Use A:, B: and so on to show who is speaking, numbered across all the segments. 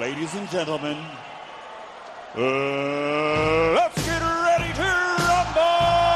A: Ladies and gentlemen, let's get ready to rumble!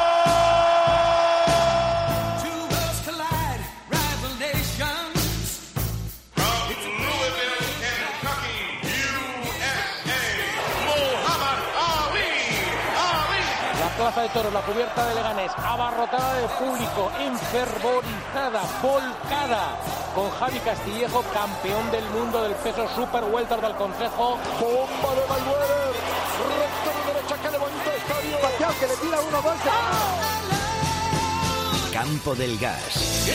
B: Two worlds collide, rival nations.
C: From Louisville, Kentucky, USA, Muhammad Ali.
D: La plaza de toros, la cubierta de Leganés, abarrotada de público, enfervorizada, volcada, con Javi Castillejo, campeón del mundo del peso super welter del Consejo.
E: Bomba de Mayweather, recto de derecha, que bonito estadio. Pacquiao que le tira 1-2.
F: Campo del Gas.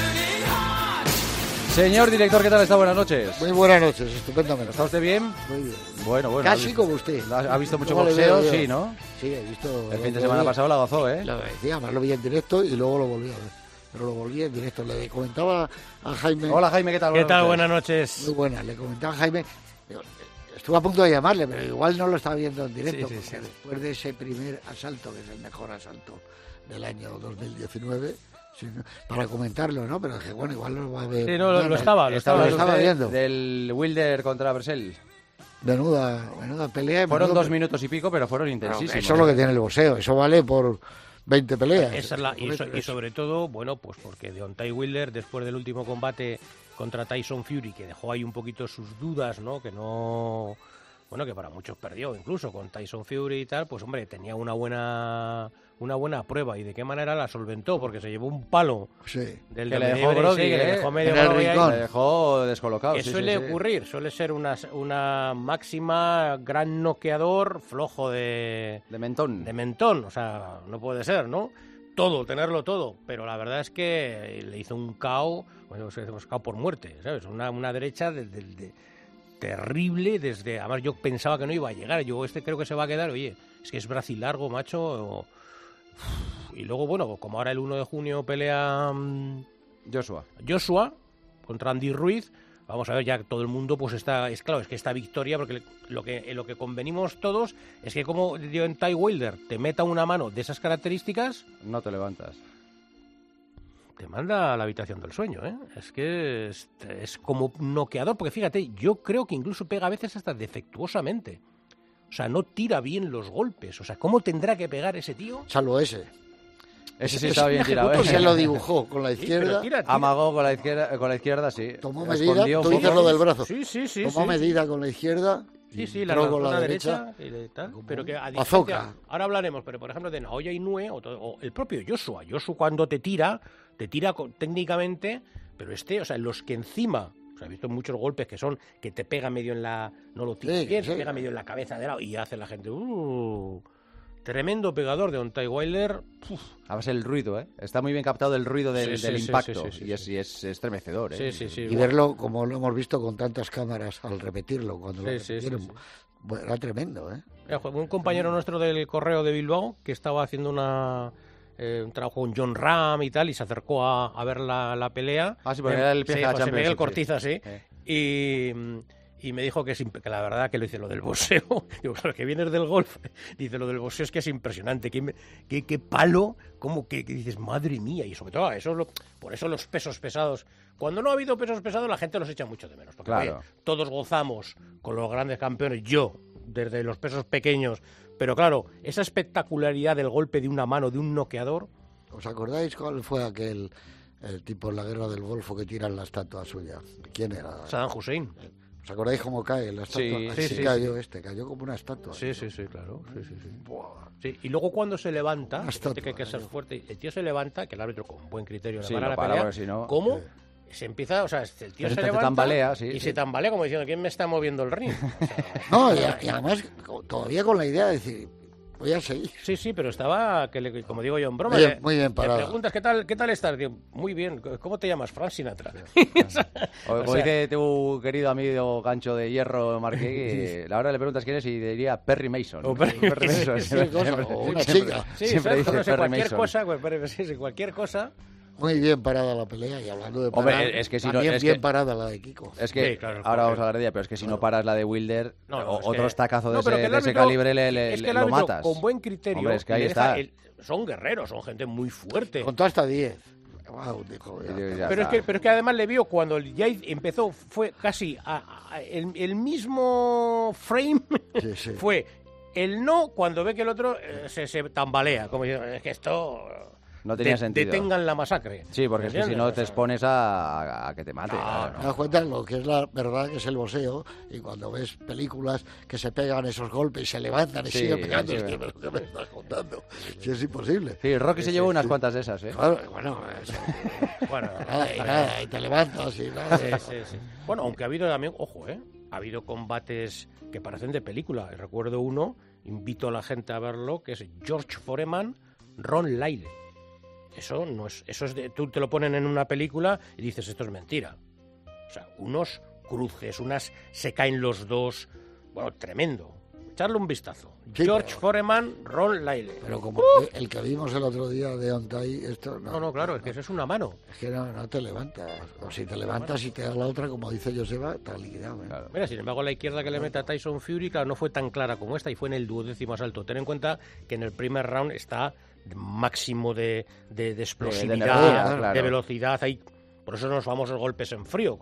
G: Señor director, ¿qué tal está? Buenas noches.
E: Muy buenas noches, estupendamente.
G: ¿Está usted bien?
E: Muy bien.
G: Bueno.
E: Casi como usted.
G: ¿Ha visto mucho
E: Luego le
G: boxeo?
E: veo yo.
G: Sí, ¿no?
E: Sí, he visto.
G: El fin de semana pasado la gozó, ¿eh?
E: Lo decía, además lo vi en directo y luego lo volví a ver. Pero lo volví en directo. Le comentaba a Jaime.
G: Hola Jaime, ¿qué tal?
H: ¿Qué tal? Buenas noches.
E: Muy buena. Le comentaba a Jaime. Estuve a punto de llamarle, pero igual no lo estaba viendo en directo.
H: Sí.
E: Porque después de ese primer asalto, que es el mejor asalto del año 2019, sí, para comentarlo, ¿no? Pero dije, bueno, igual lo va a ver.
H: Sí, no, lo estaba
E: estaba viendo.
G: Del Wilder contra Bresel.
E: Menuda pelea.
G: Fueron 2 minutos y pico, pero fueron intensísimos.
E: Eso es lo que tiene el boxeo. Eso vale por 20 peleas.
H: Esa es y sobre todo, bueno, pues porque Deontay Wilder, después del último combate contra Tyson Fury, que dejó ahí un poquito sus dudas, ¿no? Que no... Bueno, que para muchos perdió, incluso con Tyson Fury y tal, pues hombre, tenía una buena prueba. ¿Y de qué manera la solventó? Porque se llevó un palo del
G: que le dejó groggy,
H: que le dejó medio
E: en el
H: groggy ahí.
E: rincón.
G: Le dejó descolocado.
H: Que suele ocurrir, suele ser una máxima, gran noqueador, flojo de mentón, o sea, no puede ser, ¿no? Tenerlo todo, pero la verdad es que le hizo un KO, bueno, hemos KO por muerte, ¿sabes? Una derecha terrible, además yo pensaba que no iba a llegar, creo que se va a quedar, oye, es que es bracilargo, macho, y luego, bueno, como ahora el 1 de junio pelea Joshua contra Andy Ruiz, vamos a ver, ya todo el mundo pues es que esta victoria, porque lo que convenimos todos es que como Deontay Wilder te meta una mano de esas características,
G: no te levantas.
H: Te manda a la habitación del sueño, ¿eh? Es que es como noqueador, porque fíjate, yo creo que incluso pega a veces hasta defectuosamente. O sea, no tira bien los golpes. O sea, ¿cómo tendrá que pegar ese tío?
E: Salvo ese.
G: Ese sí estaba bien tirado, ¿eh?
E: Se lo dibujó con la izquierda.
H: Tira.
G: Amagó con la izquierda, sí.
E: Tomó medida, tú dices lo del brazo.
H: Sí.
E: Tomó medida con la izquierda.
H: Sí, la
E: con la derecha.
H: y tal, pero que a
E: Bazooka.
H: Ahora hablaremos, pero por ejemplo de Naoya Inoue o el propio Joshua. Joshua cuando te tira técnicamente, pero o sea, los que encima, o sea, he visto muchos golpes que te pega medio en la, no lo tiras bien, te pega medio en la cabeza de lado y hace la gente, tremendo pegador de Deontay Wilder.
G: Además el ruido, ¿eh? Está muy bien captado el ruido del impacto y es estremecedor, ¿eh?
H: Sí.
E: Y verlo como lo hemos visto con tantas cámaras al repetirlo, cuando lo repitieron, bueno, era tremendo, ¿eh?
H: Un compañero nuestro del Correo de Bilbao que estaba haciendo un trabajo con John Ram y tal, y se acercó a ver la pelea.
G: Ah, sí, porque era el PGA
H: José Miguel
G: Championship,
H: Cortiza, sí. Y me dijo que la verdad que lo dice lo del boxeo. Digo, claro, que vienes del golf. Dice, lo del boxeo es que es impresionante. Qué palo, como que dices, madre mía. Y sobre todo, por eso los pesos pesados. Cuando no ha habido pesos pesados, la gente los echa mucho de menos. Porque
G: claro,
H: oye, todos gozamos con los grandes campeones. Yo, desde los pesos pequeños. Pero claro, esa espectacularidad del golpe de una mano, de un noqueador.
E: ¿Os acordáis cuál fue el tipo en la guerra del Golfo que tiran la estatua suya? ¿Quién era?
H: Saddam Hussein.
E: ¿Os acordáis cómo cae la estatua?
H: Sí.
E: Cayó como una estatua.
H: Sí, claro. Sí. Y luego cuando se levanta, que hay que ser fuerte, el tío se levanta, que el árbitro con buen criterio le para la pelea,
G: si no,
H: ¿cómo? Se empieza, o sea, el tío se levanta
G: tambalea,
H: se tambalea como diciendo, ¿quién me está moviendo el ring? O sea,
E: no, y además todavía con la idea de decir, voy a seguir.
H: Sí, pero estaba, como digo yo en broma,
E: muy bien parado.
H: Le preguntas, ¿qué tal estás? Digo, muy bien, ¿cómo te llamas? Frank Sinatra.
G: O dice tu querido amigo Gancho de Hierro Marqués, ahora le preguntas quién es y diría Perry Mason.
H: O Perry Mason.
E: O una chica.
G: Siempre dice
H: no sé,
G: Perry
H: cualquier
G: Mason.
H: cualquier cosa.
E: Muy bien parada la pelea, y hablando de
G: parar,
E: hombre,
G: es que si
E: también
G: no,
E: bien parada la de Kiko.
G: Es que,
H: claro,
G: ahora vamos a hablar de ella, pero es que si no paras la de Wilder, otro estacazo de
H: árbitro,
G: ese calibre lo matas.
H: Con buen criterio,
G: hombre, es que ahí está.
H: Son guerreros, son gente muy fuerte.
E: Contó hasta 10. wow, dijo,
H: Pero es que además le vio cuando ya empezó, fue casi el mismo frame,
E: Sí.
H: fue el no cuando ve que el otro se tambalea, como diciendo, es que esto...
G: No tenía sentido.
H: Detengan la masacre.
G: Sí, porque es que si no te
H: O sea,
G: expones a que te mate. claro.
E: Te das cuenta lo que es la verdad que es el boxeo, y cuando ves películas que se pegan esos golpes y se levantan y
G: Sí,
E: siguen pegando,
G: sí,
E: es que, ¿pero qué me estás contando? Si es imposible.
G: Sí, Rocky se llevó unas cuantas de esas, ¿eh?
E: Claro, bueno, eso.
H: Bueno,
E: nada, y te levantas y nada.
H: sí. Bueno, aunque ha habido también, ojo, ha habido combates que parecen de película. Y recuerdo uno, invito a la gente a verlo, que es George Foreman, Ron Lyle. Eso no es, tú te lo ponen en una película y dices, esto es mentira. O sea, unos cruces, se caen los dos, bueno, tremendo. Echarle un vistazo.
E: Sí,
H: George Foreman, Ron Lyle.
E: Pero como el que vimos el otro día de Ontay, esto no.
H: No, claro, es que eso es una mano.
E: Es que no te levantas. O si te levantas y te da la otra, como dice Joseba, está liquidado.
G: Claro.
H: Mira, sin embargo, la izquierda que le mete a Tyson Fury, claro, no fue tan clara como esta y fue en el 12º asalto. Ten en cuenta que en el primer round está máximo de explosividad,
G: energía, claro.
H: de velocidad. Por eso los famosos golpes en frío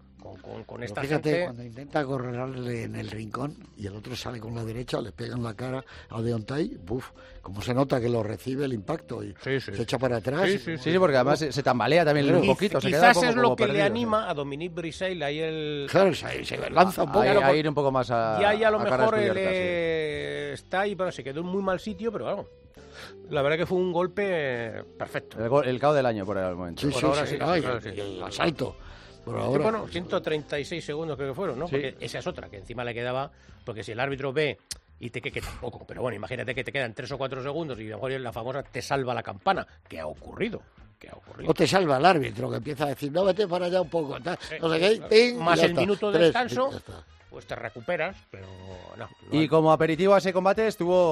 H: con esta
E: Fíjate,
H: gente.
E: cuando intenta acorralarle en el rincón y el otro sale con la derecha, le pega en la cara a Deontay, ¡buf! Como se nota que lo recibe el impacto y
H: Sí.
E: se echa para atrás.
G: Sí, porque además se tambalea también un poquito. Se queda
H: Quizás
G: un poco
H: es lo
G: como
H: que le
G: perdido,
H: anima a Dominique Brisseil, ahí el...
E: Claro, se lanza un poco.
G: A ir un poco más a
H: Y ahí a lo
G: caras
H: mejor
G: cubiertas,
H: está ahí, pero se quedó en muy mal sitio, pero claro, la verdad que fue un golpe perfecto.
G: El KO del año por el momento.
E: Sí,
H: ahora
E: sí.
H: sí,
E: Ay,
H: claro, sí.
E: y el asalto. Por
H: Sí,
E: ahora.
H: bueno, 136 segundos creo que fueron, ¿no?
G: Sí.
H: Porque esa es otra, que encima le quedaba, porque si el árbitro ve y que tampoco, pero bueno, imagínate que te quedan 3 o 4 segundos y a lo mejor la famosa te salva la campana, que ha ocurrido.
E: O te salva el árbitro, que empieza a decir, no, vete para allá un poco, tal, no sé qué,
H: Claro.
E: ping,
H: Más
E: y ya
H: el
E: está.
H: minuto de
E: 3,
H: descanso.
E: ya está.
H: Pues te recuperas, pero no.
G: Y como aperitivo a ese combate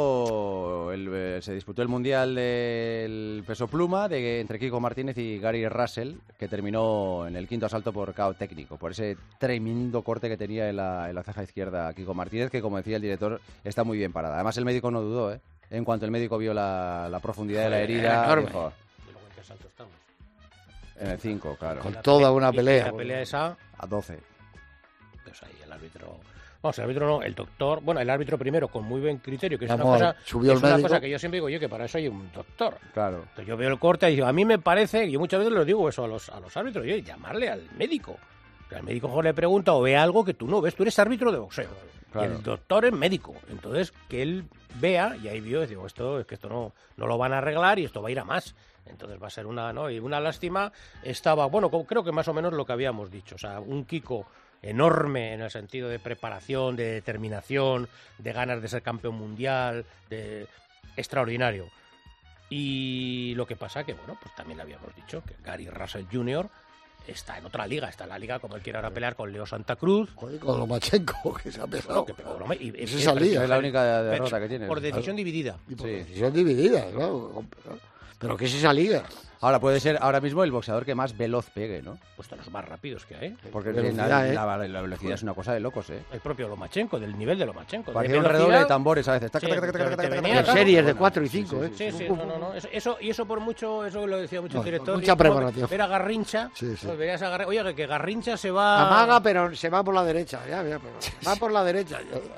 G: se disputó el Mundial del peso pluma entre Kiko Martínez y Gary Russell, que terminó en el 5º asalto por KO técnico, por ese tremendo corte que tenía en la ceja izquierda Kiko Martínez, que como decía el director, está muy bien parada. Además el médico no dudó, ¿eh? En cuanto el médico vio la profundidad de la herida,
E: enorme.
G: dijo,
H: ¿Y luego en qué asalto estamos?
G: en el 5, claro,
E: Con toda una pelea.
H: La pelea esa,
G: a 12.
H: pues ahí el árbitro... Vamos, el árbitro no, el doctor... Bueno, el árbitro primero, con muy buen criterio, que es
E: Vamos,
H: una cosa...
E: subió el
H: es una
E: médico.
H: cosa que yo siempre digo, oye, que para eso hay un doctor.
G: Claro.
H: Entonces yo veo el corte y digo, a mí me parece, yo muchas veces lo digo eso a los árbitros, oye, llamarle al médico. O sea, el médico mejor le pregunta o ve algo que tú no ves, tú eres árbitro de boxeo.
G: Claro.
H: Y el doctor es médico. Entonces, que él vea, y ahí vio, y digo, esto no lo van a arreglar y esto va a ir a más. Entonces va a ser una lástima. Estaba, bueno, creo que más o menos lo que habíamos dicho. O sea, un Kiko enorme en el sentido de preparación, de determinación, de ganas de ser campeón mundial, extraordinario. Y lo que pasa que, bueno, pues también habíamos dicho que Gary Russell Jr. está en otra liga, está en la liga como él quiere ahora pelear con Leo Santa Cruz.
E: Joder, con Lomachenko, que se ha pesado.
H: Bueno, que pegó broma, y
E: Esa salida.
G: Es la única derrota que tiene.
H: por decisión dividida.
E: Y por
G: Sí.
E: decisión dividida, claro. Pero ¿qué es esa liga?
G: Ahora puede ser ahora mismo el boxeador que más veloz pegue, ¿no?
H: Pues de los más rápidos que hay.
G: Porque
E: Velocidad,
G: la velocidad es una cosa de locos, ¿eh?
H: El propio Lomachenko, del nivel de Lomachenko.
G: Parecía un redoble de tambores a veces.
H: Sí, pero te venía,
E: En
H: claro.
E: series de 4 y 5, ¿eh?
H: Sí, no. Eso por mucho, eso lo decía mucho el director.
E: mucha preparación.
H: Ver a Garrincha.
E: Sí, sí.
H: Pues verías a Garrincha. Oye, que Garrincha se va...
E: Amaga, pero se va por la derecha. Ya, pero va por la derecha.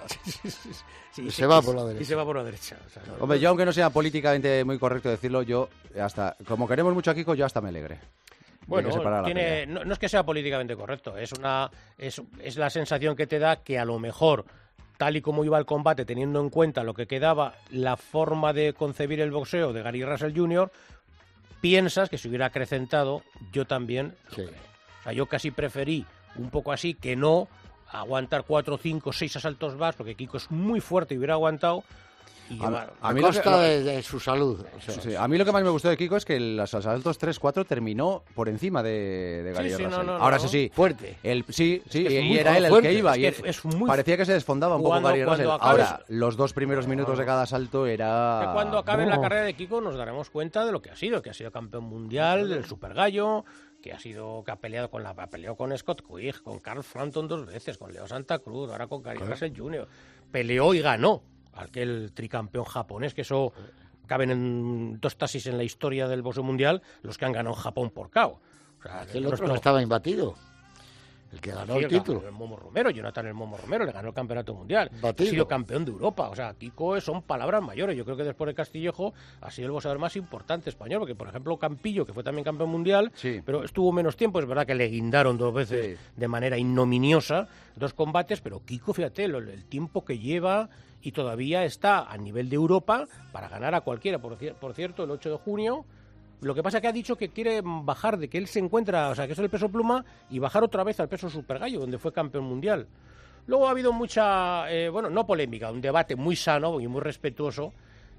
H: Sí,
E: se va por la derecha.
H: Y se va por la derecha. O sea, no-
G: Hombre, yo aunque no sea políticamente muy correcto decirlo, yo hasta, como queremos mucho a Kiko, yo hasta me alegre.
H: Bueno,
G: de que se parara la pelea.
H: no es que sea políticamente correcto, es la sensación que te da que a lo mejor, tal y como iba el combate, teniendo en cuenta lo que quedaba, la forma de concebir el boxeo de Gary Russell Jr., piensas que si hubiera acrecentado, yo también.
E: Sí.
H: O sea, yo casi preferí un poco así que no aguantar 4, 5, 6 asaltos más, porque Kiko es muy fuerte y hubiera aguantado. Y llevar-
E: A
G: mí lo
E: costa
G: que-
E: de su salud. O sea,
G: Sí, a mí lo que más me gustó de Kiko es que los asaltos 3-4 terminó por encima de Gary
H: Sí, sí,
G: Russell.
H: no,
G: Ahora
H: no.
G: eso sí,
E: fuerte.
G: sí,
H: que es
G: y
H: muy
G: era él el
E: fuerte.
G: que iba.
H: Es
G: y
H: que
G: él-
H: es muy-
G: parecía que se desfondaba un poco
H: Cuando-
G: Gary Russell.
H: cuando acabes-
G: Ahora, los 2 primeros minutos de cada asalto era...
H: Que cuando acabe la carrera de Kiko nos daremos cuenta de lo que ha sido campeón mundial del Super Gallo, que ha peleado peleó con Scott Quigg, con Carl Frampton 2 veces, con Leo Santa Cruz, ahora con Gary Russell Jr. Peleó y ganó aquel tricampeón japonés, que eso caben en 2 taxis en la historia del boxeo mundial los que han ganado Japón por KO. O sea,
E: el otro no estaba imbatido. El que ganó el título.
H: El Momo Romero, Jonathan el Momo Romero, le ganó el campeonato mundial.
E: Batido.
H: Ha sido campeón de Europa. O sea, Kiko son palabras mayores. Yo creo que después de Castillejo ha sido el boxeador más importante español. Porque, por ejemplo, Campillo, que fue también campeón mundial, pero estuvo menos tiempo. Es verdad que le guindaron 2 veces de manera ignominiosa 2 combates. Pero Kiko, fíjate, el tiempo que lleva y todavía está a nivel de Europa para ganar a cualquiera. Por cierto, el 8 de junio... Lo que pasa es que ha dicho que quiere bajar, de que él se encuentra, o sea, que es el peso pluma, y bajar otra vez al peso supergallo, donde fue campeón mundial. Luego ha habido mucha, no polémica, un debate muy sano y muy respetuoso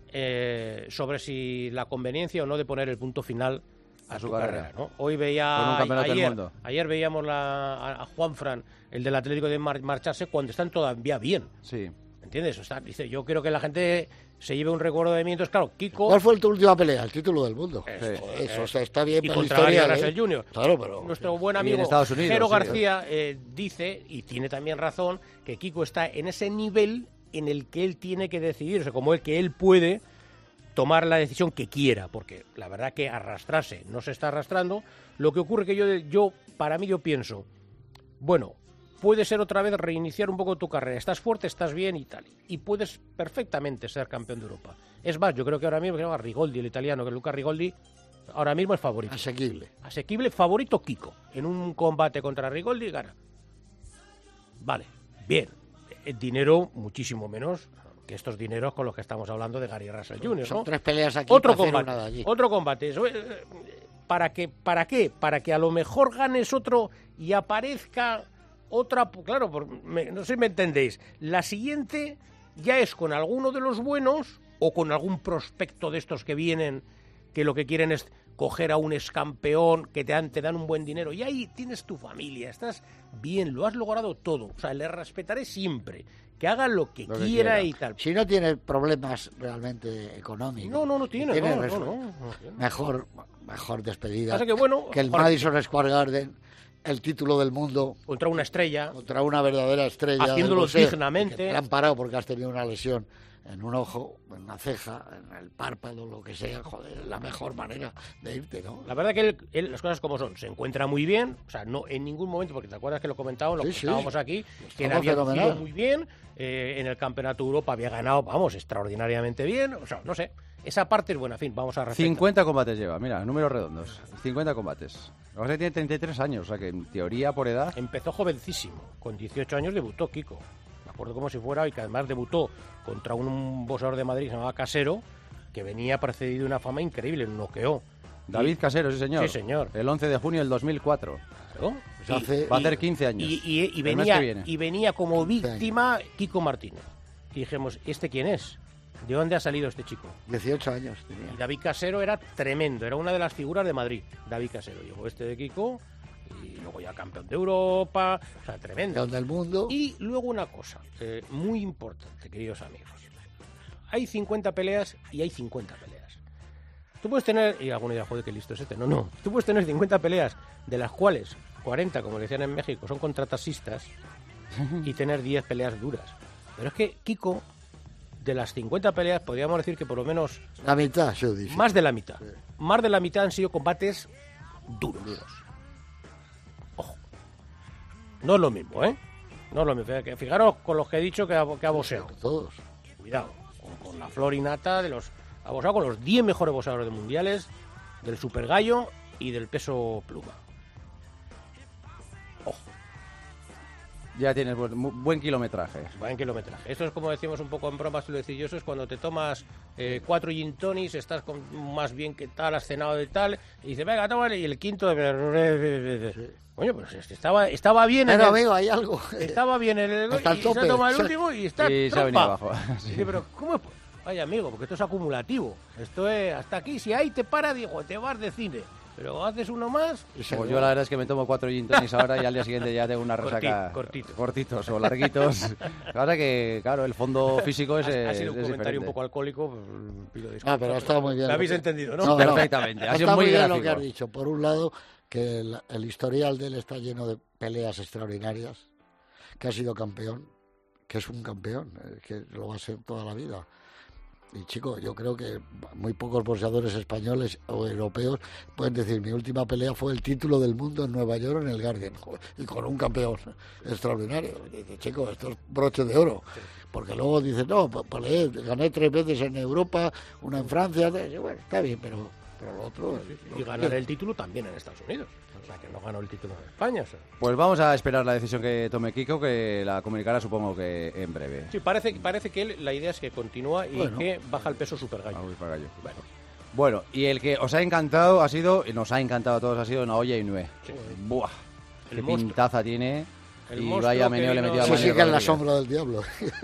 H: sobre si la conveniencia o no de poner el punto final a su carrera, ¿no? Hoy ayer veíamos a Juanfran, el del Atlético de marcharse cuando están todavía bien.
G: Sí.
H: ¿Entiendes? O sea, dice, yo quiero que la gente se lleve un recuerdo de mí. Entonces, claro, Kiko...
E: ¿Cuál fue tu última pelea? El título del mundo. Eso, o sea, está bien para la historia.
H: Gary Russell Jr.
E: Claro, pero...
H: Nuestro buen amigo Jero García dice, y tiene también razón, que Kiko está en ese nivel en el que él tiene que decidir, o sea, como que él puede tomar la decisión que quiera, porque la verdad que arrastrarse no se está arrastrando. Lo que ocurre que yo pienso, bueno... Puede ser otra vez reiniciar un poco tu carrera. Estás fuerte, estás bien y tal. Y puedes perfectamente ser campeón de Europa. Es más, yo creo que ahora mismo, creo que Rigoldi, el italiano, que Luca Rigoldi, ahora mismo es favorito. Asequible, favorito Kiko. En un combate contra Rigoldi gana. Vale, bien. El dinero muchísimo menos que estos dineros con los que estamos hablando de Gary Russell Jr., ¿no?
E: Son 3 peleas aquí
H: otro
E: para
H: combate,
E: hacer una de allí.
H: Otro combate. ¿Para qué? Para que a lo mejor ganes otro y aparezca... Otra, claro, no sé si me entendéis. La siguiente ya es con alguno de los buenos o con algún prospecto de estos que vienen, que lo que quieren es coger a un excampeón, que te dan un buen dinero. Y ahí tienes tu familia, estás bien, lo has logrado todo. O sea, le respetaré siempre. Que haga lo que quiera y tal.
E: Si no tiene problemas realmente económicos.
H: No tiene.
E: Mejor despedida
H: que
E: el Madison Square Garden. El título del mundo
H: contra una estrella,
E: contra una verdadera estrella,
H: haciéndolo dignamente.
E: Te han parado porque has tenido una lesión en un ojo, en una ceja, en el párpado, lo que sea. Joder, es la mejor manera de irte, ¿no?
H: La verdad que él, las cosas como son, se encuentra muy bien, o sea, no en ningún momento, porque te acuerdas que lo comentábamos, comentábamos aquí, que él había lucido muy bien, en el Campeonato de Europa había ganado, extraordinariamente bien, o sea, no sé. Esa parte es buena, en fin, vamos a respetar.
G: 50 combates lleva, mira, números redondos. 50 combates. Lo que pasa es que tiene 33 años, o sea que en teoría, por edad...
H: Empezó jovencísimo. Con 18 años debutó Kiko. Me acuerdo como si fuera, y que además debutó contra un boxeador de Madrid que se llamaba Casero, que venía precedido de una fama increíble, noqueó.
G: David Casero, sí señor.
H: Sí, señor.
G: El 11 de junio del 2004.
H: ¿No?
G: Va a hacer 15 años.
H: Y venía como víctima Kiko Martínez. Y dijimos, ¿este quién es? ¿De dónde ha salido este chico?
E: 18 años tenía.
H: Y David Casero era tremendo, era una de las figuras de Madrid. David Casero, llegó de Kiko, y luego ya campeón de Europa, o sea, tremendo.
E: Campeón del mundo.
H: Y luego una cosa, muy importante, queridos amigos. Hay 50 peleas y hay 50 peleas. Tú puedes tener, y alguna idea, joder, qué listo es este, no. Tú puedes tener 50 peleas, de las cuales 40, como decían en México, son contra taxistas, y tener 10 peleas duras. Pero es que Kiko... De las 50 peleas, podríamos decir que por lo menos...
E: La mitad, yo dije.
H: Más de la mitad. Sí. Más de la mitad han sido combates duros. Ojo. No es lo mismo, ¿eh? No es lo mismo. Fijaros con los que he dicho que ha boxeado.
E: Todos.
H: Cuidado. Con la flor innata de los... Ha boxeado con los 10 mejores boxeadores de mundiales, del super gallo y del peso pluma. Ojo.
G: Ya tienes buen kilometraje.
H: Buen kilometraje. Esto es como decimos un poco en bromas es cuando te tomas 4 gin tonics, estás más bien que tal, has cenado de tal, y dices, venga, tómale, y el quinto... Sí. Coño, pues estaba bien...
E: Pero amigo, hay algo...
H: Estaba bien el
E: hasta el tope.
H: Se toma el último y está...
G: Y se ha venido abajo.
H: Sí. Dice, pero ¿cómo es? Vaya, amigo, porque esto es acumulativo. Esto es hasta aquí. Si ahí te para, digo, te vas de cine. Pero haces uno más...
G: Pues yo la verdad es que me tomo 4 gin tonics ahora y al día siguiente ya tengo una resaca... Cortitos o larguitos. Ahora que, claro, el fondo físico es
H: Ha sido un comentario
G: diferente.
H: un poco alcohólico, pido disculpas.
E: Pero ha estado muy bien.
H: Lo habéis entendido, ¿no?
G: Perfectamente. Ha sido
E: está
G: muy
E: bien
G: gráfico.
E: lo que has dicho. Por un lado, que el historial de él está lleno de peleas extraordinarias, que ha sido campeón, que es un campeón, que lo va a ser toda la vida. Y chico, yo creo que muy pocos boxeadores españoles o europeos pueden decir, mi última pelea fue el título del mundo en Nueva York en el Garden, y con un campeón extraordinario. Y dice, chico, esto es broche de oro. Porque luego dices, no, peleé, gané 3 veces en Europa, una en Francia, bueno, está bien, pero lo otro...
H: Y ganar el título también en Estados Unidos. O sea, que no ganó el título en España. O sea.
G: Pues vamos a esperar la decisión que tome Kiko, que la comunicará supongo que en breve.
H: Sí, parece que la idea es que continúa y que baja el peso Super Gallo.
G: Bueno, y el que os ha encantado ha sido, y nos ha encantado a todos, ha sido Naoya Inoue.
H: Sí.
G: Buah,
H: El
G: qué
H: monstruo.
G: pintaza tiene.
H: El
G: Y
H: monstruo
G: vaya
H: que
G: meneo le
H: vino-
G: metió a
E: Eso
G: Manny
E: sí que es la
G: Rodríguez.
E: sombra del diablo.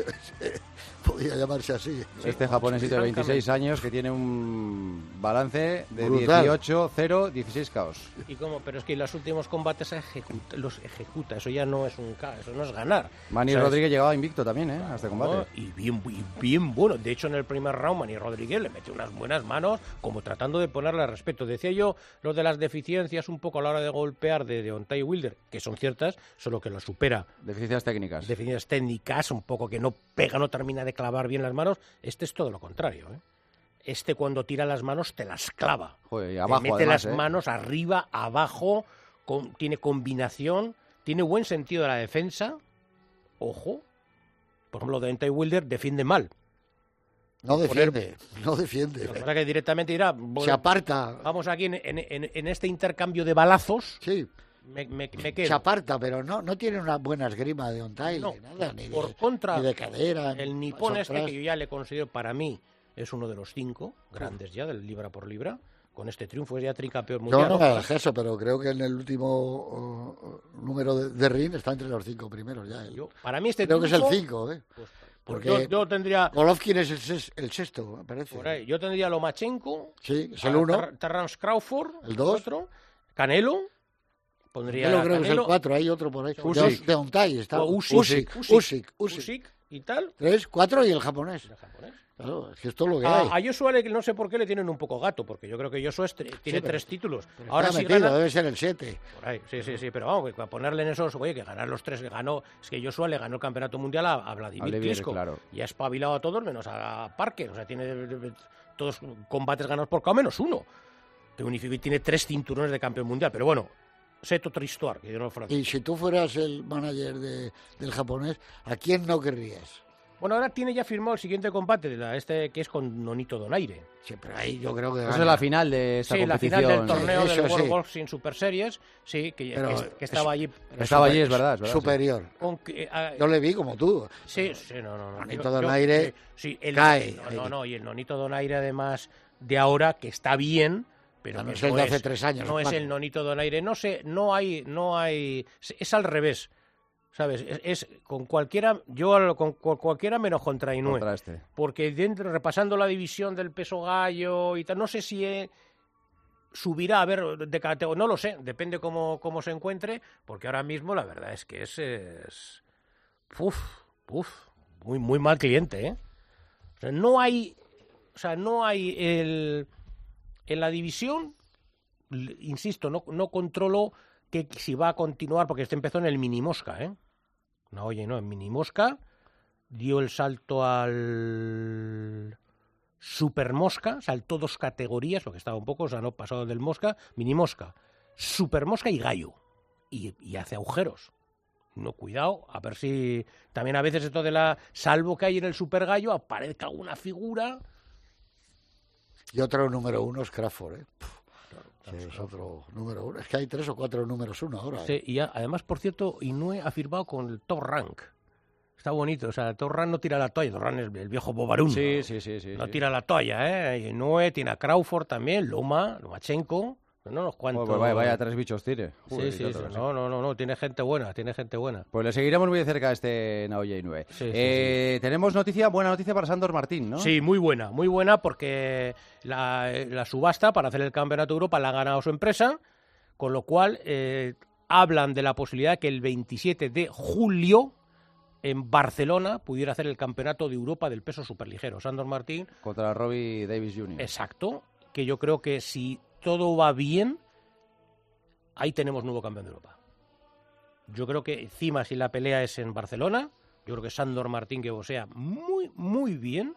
E: Podía llamarse así.
G: Este japonesito de 26 años que tiene un balance de
E: Brutal.
G: 18-0, 16 KOs.
H: Pero es que en los últimos combates los ejecuta. Eso ya no es eso no es ganar.
G: Manny
H: O sea,
G: Rodríguez llegaba invicto también, a este combate.
H: ¿no? Y bien bueno. De hecho, en el primer round, Manny Rodríguez le metió unas buenas manos, como tratando de ponerle respeto. Decía yo lo de las deficiencias un poco a la hora de golpear de Deontay Wilder, que son ciertas, solo que lo supera.
G: Deficiencias técnicas.
H: Deficiencias técnicas, un poco que no pega, no termina de clavar bien las manos. Este es todo lo contrario, ¿eh? Este cuando tira las manos te las clava.
G: Joder, y abajo,
H: te mete
G: además,
H: las manos arriba, abajo, tiene combinación, tiene buen sentido de la defensa. Ojo, por ejemplo, Deontay Wilder defiende mal.
E: No defiende.
H: Lo que pasa que directamente dirá, bueno,
E: Se aparta.
H: vamos aquí en este intercambio de balazos.
E: Sí.
H: Me quedo.
E: Se aparta, pero no tiene una buena esgrima de Deontay,
H: No,
E: ni nada, ni
H: por
E: de,
H: contra,
E: ni de cadera.
H: el
E: ni
H: nipón
E: paso atrás.
H: que yo ya le considero, para mí, es uno de los 5 grandes ya, del libra por libra. Con este triunfo es ya tricampeón mundial.
E: Yo no me hagas caso, pero creo que en el último número de ring está entre los 5 primeros ya.
H: Para mí este
E: creo que es el
H: triunfo,
E: 5, ¿eh?
H: Porque yo tendría...
E: Golovkin es el sexto, me parece.
H: Por ahí, yo tendría Lomachenko.
E: Sí, es el 1.
H: Terrence Crawford.
E: El 2.
H: Otro. Canelo. Pondría
E: Yo creo que es el
H: Canelo.
E: 4, hay otro por ahí.
H: Usyk.
E: Deontay está.
H: O Usyk y tal.
E: 3, 4 y el japonés.
H: El japonés.
E: Claro, es que esto es lo que hay.
H: A Joshua no sé por qué le tienen un poco gato, porque yo creo que Joshua tiene 3 títulos. Ahora
E: Está
H: sí
E: metido,
H: gana...
E: debe ser el 7.
H: Por ahí, sí, pero vamos, que para ponerle en esos, oye, que ganar los 3 que ganó, es que Joshua le ganó el campeonato mundial a Vladimir Klitschko.
G: Claro.
H: Y ha espabilado a todos menos a Parker, o sea, tiene todos combates ganados por cada menos uno. Que Unified tiene 3 cinturones de campeón mundial, pero bueno, c'est autre histoire, que no francés.
E: Y si tú fueras el manager del japonés, ¿a quién no querrías?
H: Bueno, ahora tiene ya firmado el siguiente combate, que es con Nonito Donaire.
E: Sí, pero ahí yo creo que
G: Eso
E: gana.
G: es la final de esta
H: Sí, la
G: competición.
H: final del torneo
E: Eso
H: del World
E: sí.
H: Boxing Super Series, sí, que estaba allí.
G: Estaba allí, es verdad.
E: Superior. Yo le vi como tú.
H: Sí, no.
E: Nonito Donaire cae.
H: Y el Nonito Donaire, además de ahora, que está bien, pero
E: No
H: que
E: es el de hace 3 años.
H: no es el Nonito Donaire. No hay. Es al revés. ¿Sabes? Es con cualquiera, con cualquiera menos contra Inoue.
G: Contra este.
H: Porque repasando la división del peso gallo y tal, no sé si subirá a ver de categoría, no lo sé, depende cómo se encuentre, porque ahora mismo la verdad es que es muy mal cliente, ¿eh? O sea, no hay en la división, insisto, no controlo que si va a continuar, porque este empezó en el mini mosca, ¿eh? No, oye, no, en mini mosca dio el salto al super mosca, saltó 2 categorías, lo que estaba un poco, o sea, no pasado del mosca, mini mosca, super mosca y gallo, y hace agujeros. No, cuidado, a ver si también a veces esto salvo que hay en el super gallo, aparezca alguna figura.
E: Y otro número 1 es Crawford, ¿eh? Sí, es otro número 1. Es que hay 3 o 4 números 1 ahora.
H: Sí, y además, por cierto, Inoue ha firmado con el Top Rank. Está bonito, o sea, el Top Rank no tira la toalla, el Top Rank es el viejo Bobarún.
G: Sí.
H: No tira la toalla, ¿eh? Inoue tiene a Crawford también, Lomachenko, no unos cuantos.
G: Pues vaya 3 bichos tire.
H: Sí. No, tiene gente buena.
G: Pues le seguiremos muy de cerca a este Naoya Inoue.
H: Sí.
G: Tenemos buena noticia para Sandor Martín, ¿no?
H: Sí, muy buena, porque la subasta para hacer el Campeonato de Europa la ha ganado su empresa, con lo cual hablan de la posibilidad que el 27 de julio en Barcelona pudiera hacer el Campeonato de Europa del peso superligero. Sandor Martín.
G: Contra Robbie Davis Jr.
H: Exacto, que yo creo que si todo va bien, ahí tenemos nuevo campeón de Europa. Yo creo que encima, si la pelea es en Barcelona, yo creo que Sandor Martín, que boxea muy, muy bien,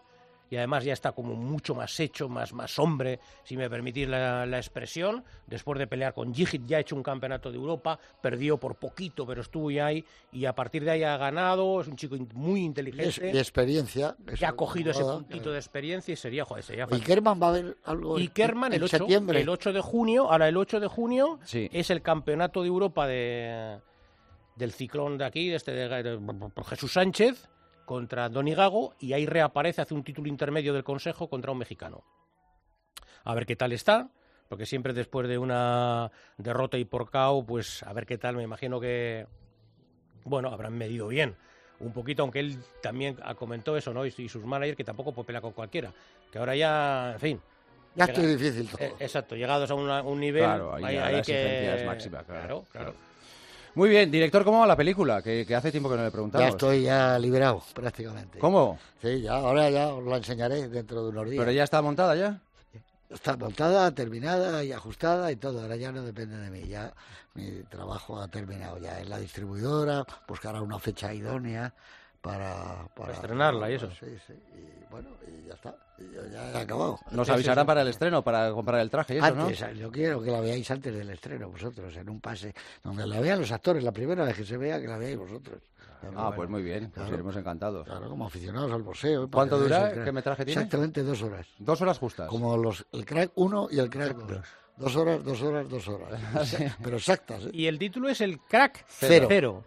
H: y además ya está como mucho más hecho, más hombre, si me permitís la expresión, después de pelear con Gijit, ya ha hecho un campeonato de Europa, perdió por poquito, pero estuvo ya ahí, y a partir de ahí ha ganado, es un chico muy inteligente.
E: Y experiencia.
H: Que ha cogido ese puntito de experiencia y sería
E: ¿Y Kerman va a haber algo
H: y Kerman,
E: en septiembre?
H: El 8 de junio,
G: sí,
H: es el campeonato de Europa del ciclón de aquí, de Jesús Sánchez, contra Doni Gago, y ahí reaparece, hace un título intermedio del Consejo contra un mexicano. A ver qué tal está, porque siempre después de una derrota y por KO, pues a ver qué tal, me imagino que, bueno, habrán medido bien un poquito, aunque él también comentó eso, ¿no? Y sus managers, que tampoco puede pelear con cualquiera, que ahora ya, en fin.
E: Ya estoy difícil todo.
H: Exacto, llegados a un nivel...
G: Claro, ahí la exigencia es máxima,
H: claro.
G: Muy bien, director, ¿cómo va la película? Que hace tiempo que no le preguntamos.
E: Ya estoy liberado, prácticamente.
G: ¿Cómo?
E: Sí, ahora ya os la enseñaré dentro de unos días.
G: ¿Pero ya está montada ya?
E: Está montada, terminada y ajustada y todo. Ahora ya no depende de mí. Ya mi trabajo ha terminado ya en la distribuidora. Buscará una fecha idónea para
H: estrenarla y eso.
E: Sí. Y bueno, y ya está. Y yo ya he acabado.
G: Nos avisarán para el estreno, para comprar el traje y eso,
E: antes,
G: ¿no?
E: Yo quiero que la veáis antes del estreno vosotros, en un pase donde la vean los actores. La primera vez que se vea, que la veáis vosotros.
G: Pues muy bien, pues iremos encantados.
E: Claro, como aficionados al boxeo.
G: ¿Cuánto dura? ¿Qué metraje tiene?
E: Exactamente 2 horas.
G: 2 horas justas.
E: Como el Crack 1 y el Crack 2. 2 horas. Pero exactas, ¿eh?
H: Y el título es el Crack
E: Cero.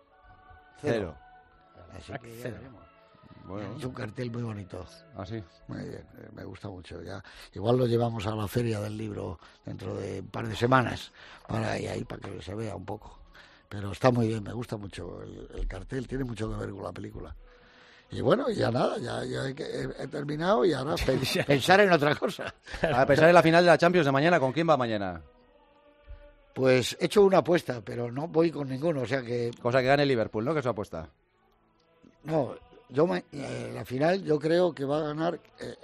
E: Así
H: Crack
E: que
H: Cero.
E: Bueno. Es un cartel muy bonito.
G: ¿Ah, sí?
E: Muy bien, me gusta mucho. Igual lo llevamos a la feria del libro dentro de un par de semanas para ahí para que se vea un poco. Pero está muy bien, me gusta mucho el cartel, tiene mucho que ver con la película. Y bueno, ya nada, ya he terminado y ahora pensar en otra cosa.
G: A pensar en la final de la Champions de mañana, ¿con quién va mañana?
E: Pues he hecho una apuesta, pero no voy con ninguno, o sea que...
G: Cosa que gane el Liverpool, ¿no? Que es su apuesta.
E: No, la final yo creo que va a ganar...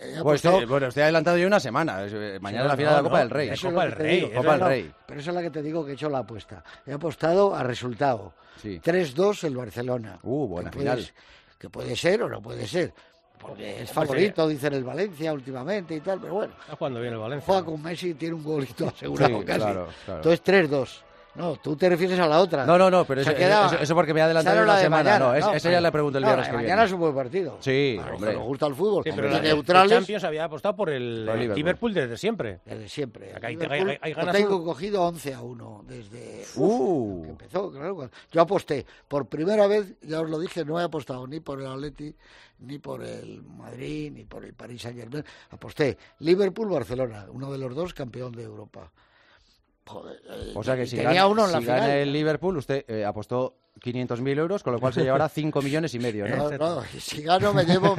G: Estoy adelantado yo una semana. Mañana la final de la Copa del Rey.
H: Copa del Rey.
E: Pero esa es la que te digo que he hecho la apuesta. He apostado a resultado.
G: Sí.
E: 3-2 el Barcelona.
G: Buena final.
E: Que puede ser o no puede ser. Porque es favorito, dicen el Valencia últimamente y tal, pero bueno.
H: Está jugando bien el Valencia.
E: Juega con Messi y tiene un golito asegurado casi.
G: Claro.
E: Entonces 3-2. No, tú te refieres a la otra.
G: No, pero eso porque me ha adelantado una semana.
E: Mañana,
G: esa ya le pregunto el viernes que viene.
E: Mañana es un buen partido.
G: Sí,
E: para
G: hombre.
E: los que nos gusta el fútbol.
H: Sí, pero
E: neutrales.
H: El Champions había apostado por el Liverpool desde siempre.
E: Desde siempre.
H: Hay
E: lo tengo cogido 11-1 desde que empezó. Claro. Yo aposté por primera vez, ya os lo dije, no he apostado ni por el Atleti, ni por el Madrid, ni por el Paris Saint-Germain. Aposté Liverpool-Barcelona, uno de los dos campeón de Europa. Joder,
G: o sea que si
E: tenía uno en la final.
G: Gana el Liverpool, usted apostó 500.000 euros, con lo cual se llevará 5,5 millones, ¿no?
E: No, si gano me llevo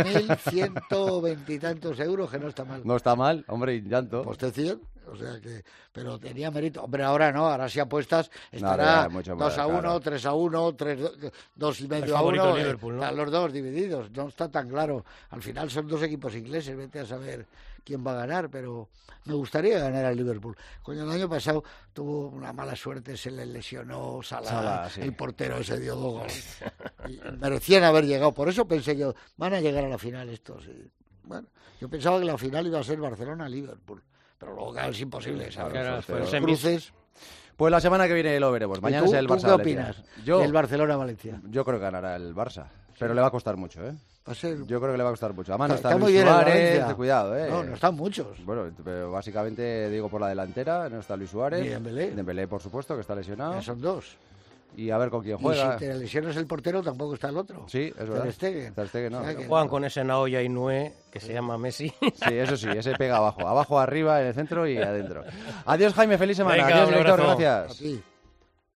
E: 1.120 y tantos euros, que no está mal.
G: No está mal, hombre, y llanto.
E: Aposté 100, o sea que... Pero tenía mérito. Hombre, ahora no, ahora si apuestas estará 2-1, claro. 3-1, 2,5-1.
H: Liverpool, ¿no?
E: Están los dos divididos, no está tan claro. Al final son dos equipos ingleses, vete a saber quién va a ganar, pero me gustaría ganar al Liverpool. Coño, el año pasado tuvo una mala suerte, se le lesionó Salah, sí. El portero ese dio 2 goles. Y merecían haber llegado, por eso pensé yo, van a llegar a la final estos. Y, bueno, yo pensaba que la final iba a ser Barcelona-Liverpool, pero luego claro, es imposible, ¿sabes? Los cruces...
G: Pues la semana que viene lo veremos. Mañana es el Barça.
E: ¿Tú qué opinas del Barcelona-Valencia?
G: Yo creo que ganará el Barça, pero le va a costar mucho, ¿eh? Yo creo que le va a costar mucho. Además,
E: está
G: Luis
E: muy bien
G: Suárez, cuidado,
E: No están muchos.
G: Bueno, pero básicamente digo por la delantera, no está Luis Suárez.
E: Y
G: Dembélé, por supuesto, que está lesionado.
E: Ya son 2.
G: Y a ver con quién juega.
E: Y si te lesionas el portero, tampoco está el otro.
G: Sí, es verdad.
E: Ter Stegen,
G: no.
H: Juegan con ese Naoya Inoue que se llama Messi.
G: Sí, eso sí, ese pega abajo. Abajo, arriba, en el centro y adentro. Adiós, Jaime, feliz semana.
H: Venga,
G: adiós, director, gracias.
E: A ti.